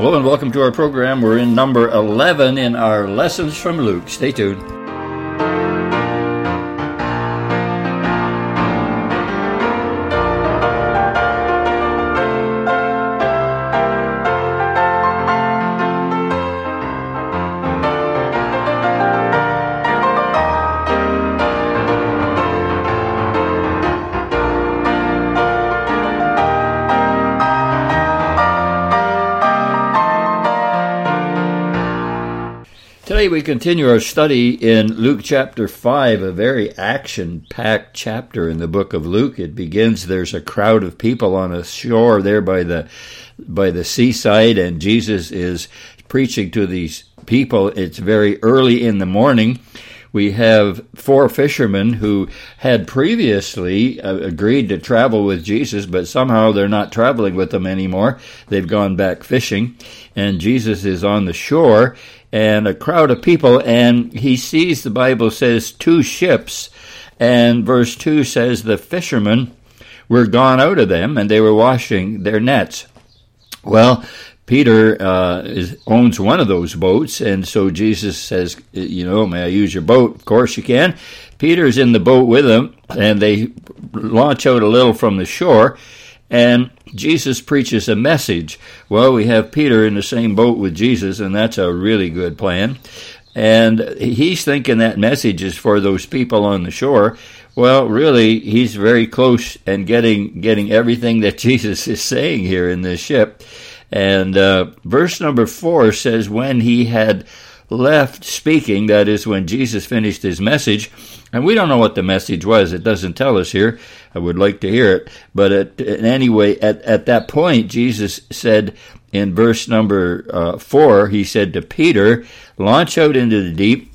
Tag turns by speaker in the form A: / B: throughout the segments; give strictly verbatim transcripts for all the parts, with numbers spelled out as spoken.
A: Hello and welcome to our program. We're in number eleven in our Lessons from Luke. Stay tuned. Today we continue our study in Luke chapter five, a very action-packed chapter in the book of Luke. It begins, there's a crowd of people on a shore there by the by the seaside, and Jesus is preaching to these people. It's very early in the morning. We have four fishermen who had previously uh, agreed to travel with Jesus, but somehow they're not traveling with them anymore. They've gone back fishing, and Jesus is on the shore, and a crowd of people, and he sees, the Bible says, two ships, and verse two says the fishermen were gone out of them, and they were washing their nets. Well, Peter uh, is, owns one of those boats, and so Jesus says, you know, may I use your boat? Of course you can. Peter's in the boat with them, and they launch out a little from the shore, and Jesus preaches a message. Well, we have Peter in the same boat with Jesus, and that's a really good plan. And he's thinking that message is for those people on the shore. Well, really, he's very close and getting getting everything that Jesus is saying here in this ship. And uh, verse number four says, when he had left speaking, that is, when Jesus finished his message, and we don't know what the message was. It doesn't tell us here. I would like to hear it. But at, anyway, at, at that point, Jesus said in verse number uh, four, he said to Peter, launch out into the deep,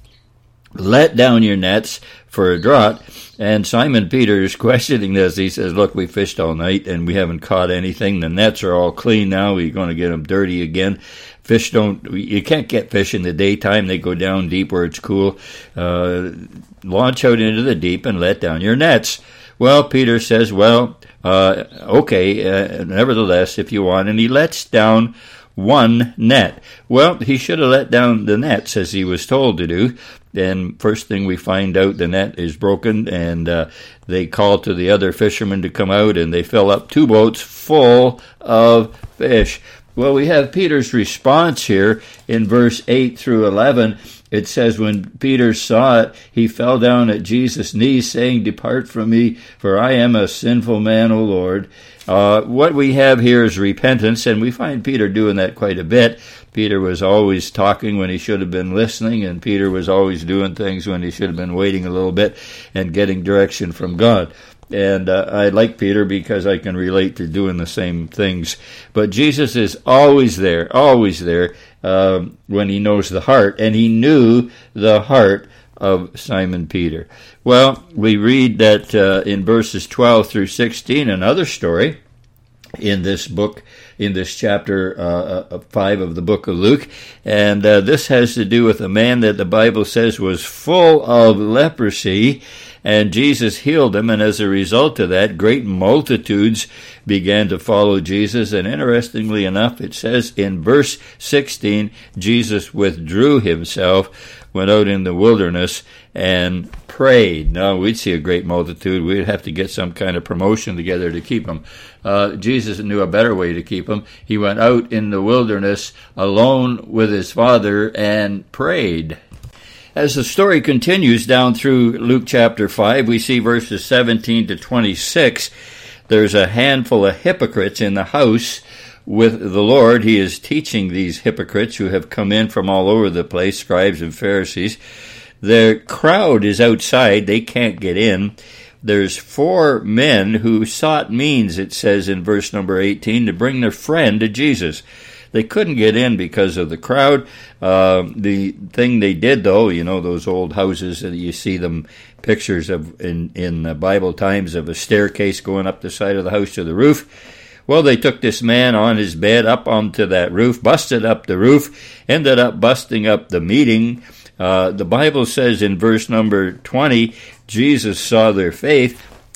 A: let down your nets for a draught. And Simon Peter is questioning this. He says, look, we fished all night and we haven't caught anything. The nets are all clean now. We're going to get them dirty again. Fish don't, you can't get fish in the daytime. They go down deep where it's cool. Uh, launch out into the deep and let down your nets. Well, Peter says, well, uh, okay, uh, nevertheless, if you want. And he lets down one net. Well, he should have let down the nets as he was told to do. And first thing we find out, the net is broken, and uh, they call to the other fishermen to come out, and they fill up two boats full of fish. Well, we have Peter's response here in verse eight through eleven. It says, when Peter saw it, he fell down at Jesus' knees, saying, depart from me, for I am a sinful man, O Lord. Uh, what we have here is repentance, and we find Peter doing that quite a bit. Peter was always talking when he should have been listening, and Peter was always doing things when he should have been waiting a little bit and getting direction from God. And uh, I like Peter because I can relate to doing the same things. But Jesus is always there, always there um, when he knows the heart, and he knew the heart of Simon Peter. Well, we read that uh, in verses twelve through sixteen, another story in this book, in this chapter uh, five of the book of Luke, and uh, this has to do with a man that the Bible says was full of leprosy, and Jesus healed him, and as a result of that, great multitudes began to follow Jesus, and interestingly enough, it says in verse sixteen, Jesus withdrew himself, went out in the wilderness, and prayed. Now, we'd see a great multitude. We'd have to get some kind of promotion together to keep them. Uh, Jesus knew a better way to keep them. He went out in the wilderness alone with his Father and prayed. As the story continues down through Luke chapter five, we see verses seventeen to twenty-six. There's a handful of hypocrites in the house with the Lord. He is teaching these hypocrites who have come in from all over the place, scribes and Pharisees. The crowd is outside. They can't get in. There's four men who sought means, it says in verse number eighteen, to bring their friend to Jesus. They couldn't get in because of the crowd. Uh, the thing they did, though, you know, those old houses, that you see them pictures of in, in uh, Bible times of a staircase going up the side of the house to the roof. Well, they took this man on his bed up onto that roof, busted up the roof, ended up busting up the meeting. Uh, the Bible says in verse number twenty, Jesus saw their faith,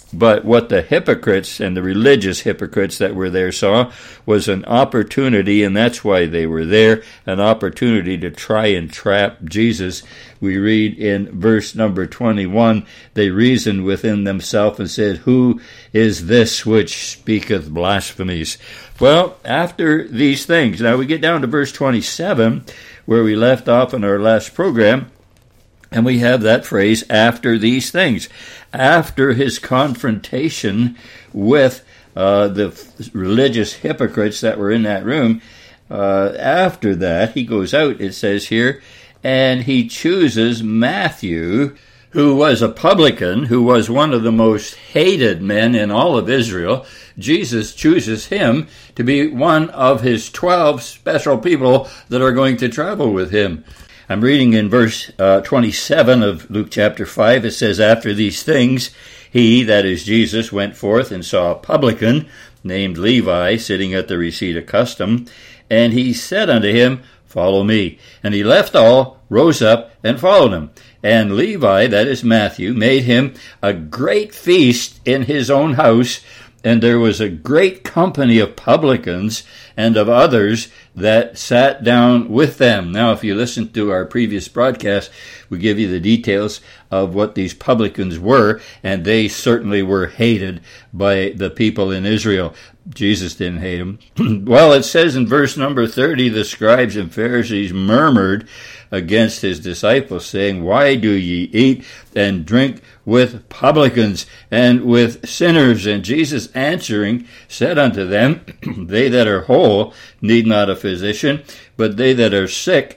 A: But what the hypocrites and the religious hypocrites that were there saw was an opportunity, and that's why they were there, an opportunity to try and trap Jesus. We read in verse number twenty-one, they reasoned within themselves and said, "Who is this which speaketh blasphemies?" Well, after these things, now we get down to verse twenty-seven, where we left off in our last program, and we have that phrase, after these things. After his confrontation with uh, the religious hypocrites that were in that room, uh, after that, he goes out, it says here, and he chooses Matthew, who was a publican, who was one of the most hated men in all of Israel. Jesus chooses him to be one of his twelve special people that are going to travel with him. I'm reading in verse uh, twenty-seven of Luke chapter five. It says, after these things, he, that is Jesus, went forth and saw a publican named Levi sitting at the receipt of custom. And he said unto him, follow me. And he left all, rose up, and followed him. And Levi, that is Matthew, made him a great feast in his own house. And there was a great company of publicans and of others that sat down with them. Now, if you listen to our previous broadcast, we give you the details of what these publicans were, and they certainly were hated by the people in Israel. Jesus didn't hate them. Well, it says in verse number thirty, the scribes and Pharisees murmured against his disciples, saying, why do ye eat and drink with publicans and with sinners? And Jesus answering said unto them, they that are whole need not a physician, but they that are sick.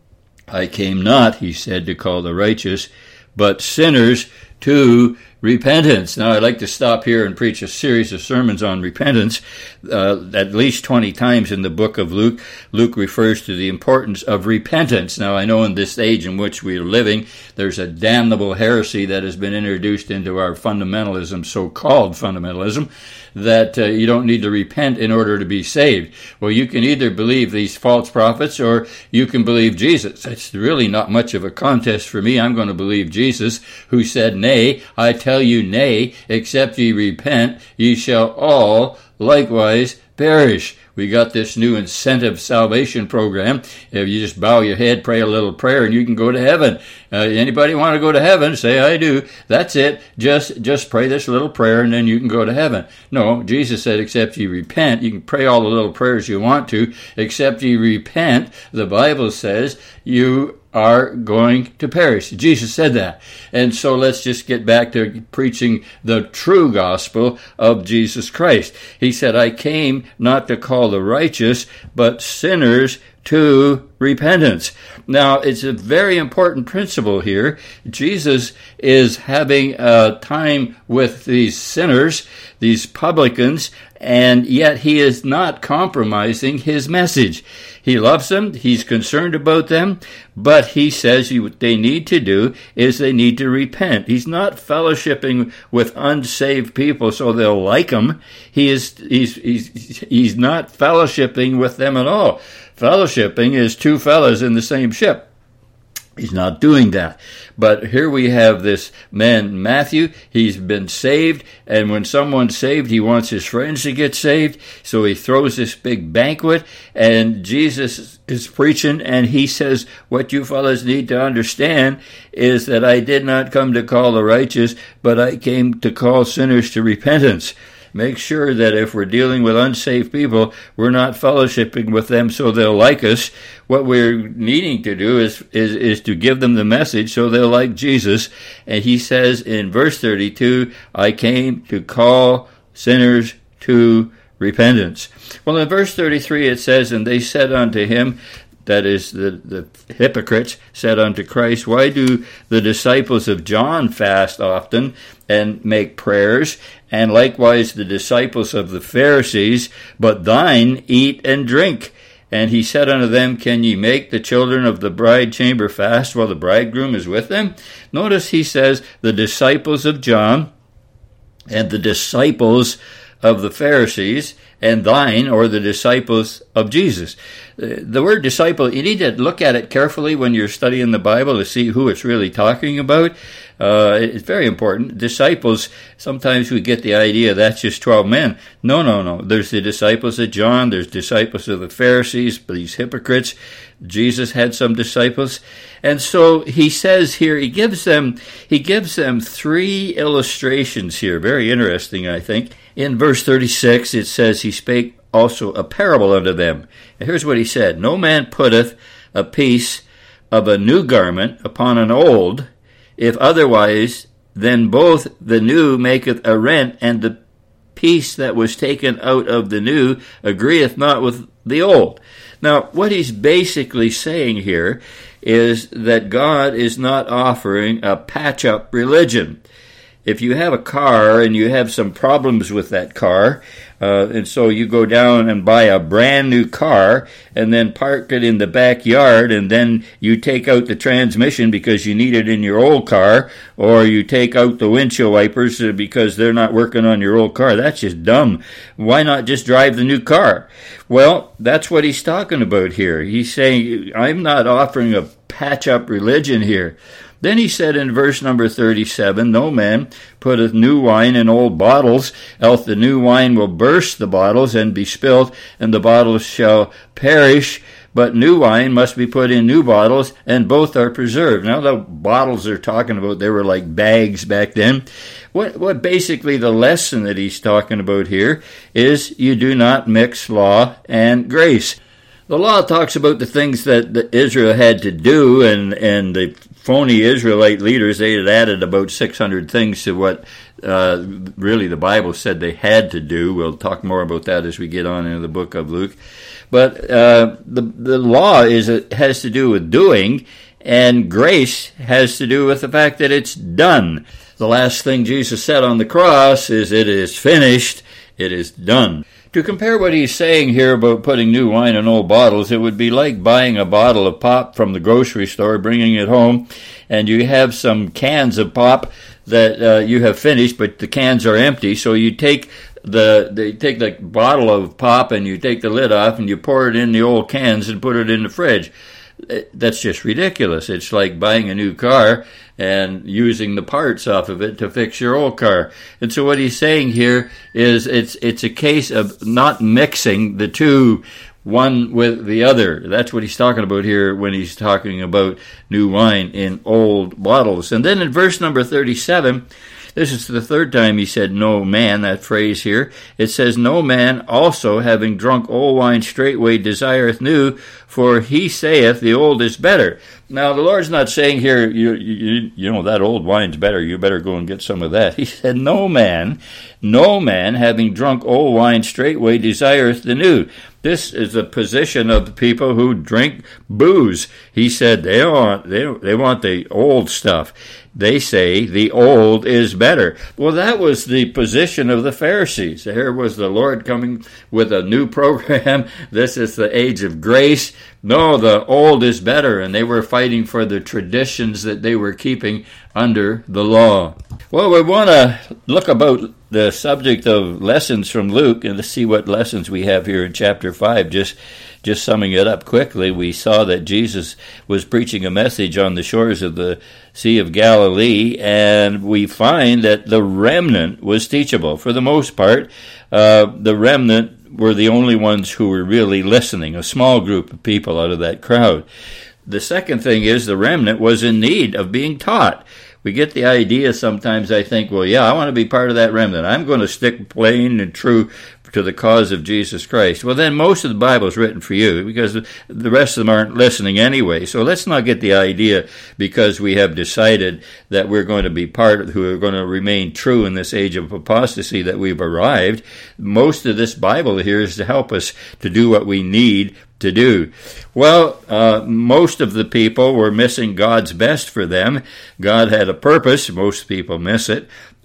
A: I came not, he said, to call the righteous, but sinners to repentance. Now, I'd like to stop here and preach a series of sermons on repentance. Uh, at least twenty times in the book of Luke, Luke refers to the importance of repentance. Now, I know in this age in which we are living, there's a damnable heresy that has been introduced into our fundamentalism, so-called fundamentalism, that uh, you don't need to repent in order to be saved. Well, you can either believe these false prophets or you can believe Jesus. It's really not much of a contest for me. I'm going to believe Jesus, who said, nay, I tell you nay, except ye repent, ye shall all likewise perish. We got this new incentive salvation program. If you just bow your head, pray a little prayer, and you can go to heaven. Uh, anybody want to go to heaven? Say, I do. That's it. Just just pray this little prayer, and then you can go to heaven. No, Jesus said, except you repent. You can pray all the little prayers you want to. Except you repent, the Bible says, you are going to perish. Jesus said that. And so let's just get back to preaching the true gospel of Jesus Christ. He said, I came not to call the righteous, but sinners to repentance. Now, it's a very important principle here. Jesus is having a time with these sinners, these publicans, and yet he is not compromising his message. He loves them, he's concerned about them, but he says what they need to do is they need to repent. He's not fellowshipping with unsaved people so they'll like him. He is he's he's he's not fellowshipping with them at all. Fellowshipping is two fellas in the same ship. He's not doing that. But here we have this man, Matthew. He's been saved, and when someone's saved, he wants his friends to get saved. So he throws this big banquet, and Jesus is preaching, and he says, what you fellas need to understand is that I did not come to call the righteous, but I came to call sinners to repentance. Make sure that if we're dealing with unsaved people, we're not fellowshipping with them so they'll like us. What we're needing to do is, is, is to give them the message so they'll like Jesus. And he says in verse thirty-two, I came to call sinners to repentance. Well, in verse thirty-three it says, and they said unto him, that is, the, the hypocrites said unto Christ, why do the disciples of John fast often and make prayers, and likewise the disciples of the Pharisees, but thine eat and drink? And he said unto them, can ye make the children of the bride chamber fast while the bridegroom is with them? Notice he says the disciples of John and the disciples of the Pharisees, and thine, or the disciples of Jesus. The word disciple, you need to look at it carefully when you're studying the Bible to see who it's really talking about. Uh, it's very important. Disciples, sometimes we get the idea that's just twelve men. No, no, no. There's the disciples of John. There's disciples of the Pharisees, these hypocrites. Jesus had some disciples. And so he says here, he gives them, he gives them three illustrations here. Very interesting, I think. In verse thirty-six, it says, he spake also a parable unto them. And here's what he said. No man putteth a piece of a new garment upon an old, if otherwise, then both the new maketh a rent, and the piece that was taken out of the new agreeth not with the old. Now, what he's basically saying here is that God is not offering a patch-up religion. If you have a car and you have some problems with that car, uh, and so you go down and buy a brand new car and then park it in the backyard, and then you take out the transmission because you need it in your old car, or you take out the windshield wipers because they're not working on your old car, that's just dumb. Why not just drive the new car? Well, that's what he's talking about here. He's saying, I'm not offering a patch-up religion here. Then he said in verse number thirty-seven, no man putteth new wine in old bottles, else the new wine will burst the bottles and be spilt, and the bottles shall perish. But new wine must be put in new bottles, and both are preserved. Now the bottles they're talking about, they were like bags back then. What, what basically the lesson that he's talking about here is you do not mix law and grace. The law talks about the things that, that Israel had to do, and, and the phony Israelite leaders, they had added about six hundred things to what uh, really the Bible said they had to do. We'll talk more about that as we get on into the book of Luke. But uh, the the law is it has to do with doing, and grace has to do with the fact that it's done. The last thing Jesus said on the cross is, it is finished, it is done. To compare what he's saying here about putting new wine in old bottles, it would be like buying a bottle of pop from the grocery store, bringing it home, and you have some cans of pop that uh, you have finished, but the cans are empty. So you take the they take the bottle of pop and you take the lid off and you pour it in the old cans and put it in the fridge. That's just ridiculous. It's like buying a new car and using the parts off of it to fix your old car. And so what he's saying here is it's it's a case of not mixing the two, one with the other. That's what he's talking about here when he's talking about new wine in old bottles. And then in verse number thirty-seven, this is the third time he said no man, that phrase here. It says, no man also, having drunk old wine, straightway desireth new, for he saith the old is better. Now, the Lord's not saying here, you, you, you know, that old wine's better, you better go and get some of that. He said, no man, no man, having drunk old wine, straightway desireth the new. This is the position of the people who drink booze. He said they want, they, they want the old stuff. They say the old is better. Well, that was the position of the Pharisees. Here was the Lord coming with a new program. This is the age of grace. No, the old is better, and they were fighting for the traditions that they were keeping under the law. Well, we want to look about the subject of lessons from Luke and to see what lessons we have here in chapter five. Just just summing it up quickly, we saw that Jesus was preaching a message on the shores of the Sea of Galilee, and we find that the remnant was teachable. For the most part, uh, the remnant were the only ones who were really listening, a small group of people out of that crowd. The second thing is the remnant was in need of being taught. We get the idea sometimes, I think, well, yeah, I want to be part of that remnant. I'm going to stick plain and true to the cause of Jesus Christ. Well, then most of the Bible is written for you because the rest of them aren't listening anyway. So let's not get the idea because we have decided that we're going to be part of, who are going to remain true in this age of apostasy, that we've arrived. Most of this Bible here is to help us to do what we need to do. Well, uh, most of the people were missing God's best for them. God had a purpose. Most people miss it.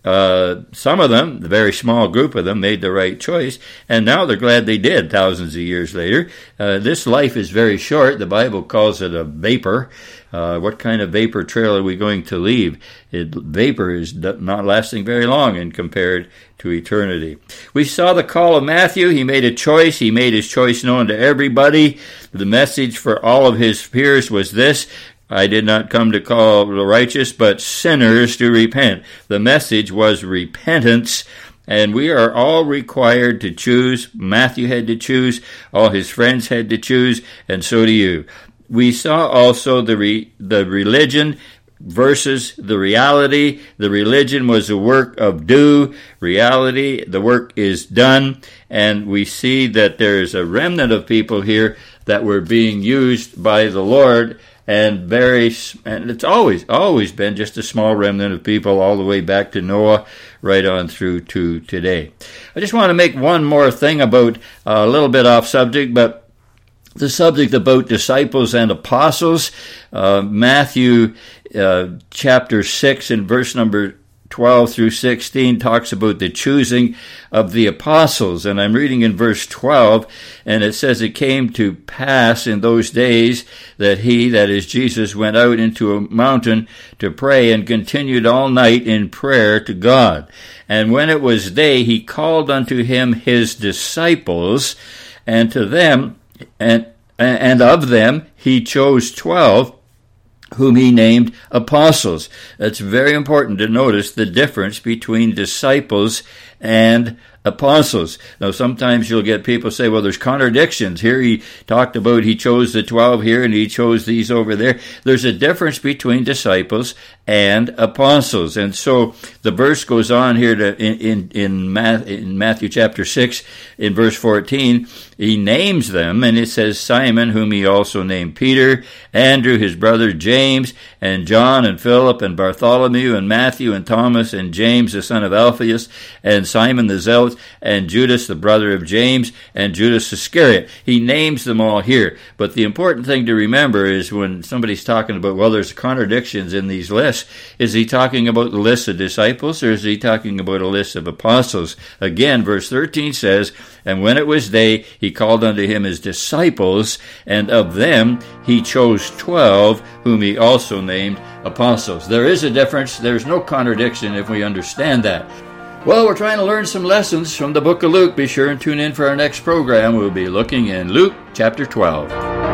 A: Uh, some of them, the very small group of them, made the right choice, and now they're glad they did thousands of years later. Uh, this life is very short. The Bible calls it a vapor. Uh, what kind of vapor trail are we going to leave? It, vapor is not lasting very long in compared to eternity. We saw the call of Matthew. He made a choice. He made his choice known to everybody. The message for all of his peers was this: I did not come to call the righteous, but sinners to repent. The message was repentance, and we are all required to choose. Matthew had to choose, all his friends had to choose, and so do you. We saw also the re, the religion versus the reality. The religion was a work of do. Reality, the work is done. And we see that there's a remnant of people here that were being used by the Lord, and very, and it's always, always been just a small remnant of people all the way back to Noah, right on through to today. I just want to make one more thing about, uh, a little bit off subject, but the subject about disciples and apostles. uh, Matthew uh, chapter six and verse number twelve through sixteen talks about the choosing of the apostles. And I'm reading in verse twelve, and it says, it came to pass in those days that he, that is Jesus, went out into a mountain to pray and continued all night in prayer to God. And when it was day, he called unto him his disciples, and to them, and and of them he chose twelve, whom he named apostles. It's very important to notice the difference between disciples and apostles. Now, sometimes you'll get people say, well, there's contradictions. Here he talked about he chose the twelve here and he chose these over there. There's a difference between disciples and apostles. And so the verse goes on here to in in, in, Math, in Matthew chapter six, in verse fourteen, he names them, and it says, Simon, whom he also named Peter, Andrew, his brother James, and John, and Philip, and Bartholomew, and Matthew, and Thomas, and James, the son of Alphaeus, and Simon the Zealot, and Judas, the brother of James, and Judas Iscariot. He names them all here. But the important thing to remember is when somebody's talking about, well, there's contradictions in these lists, is he talking about the list of disciples, or is he talking about a list of apostles? Again, verse thirteen says, and when it was day, he called unto him his disciples, and of them he chose twelve, whom he also named apostles. There is a difference. There's no contradiction if we understand that. Well, we're trying to learn some lessons from the book of Luke. Be sure and tune in for our next program. We'll be looking in Luke chapter twelve.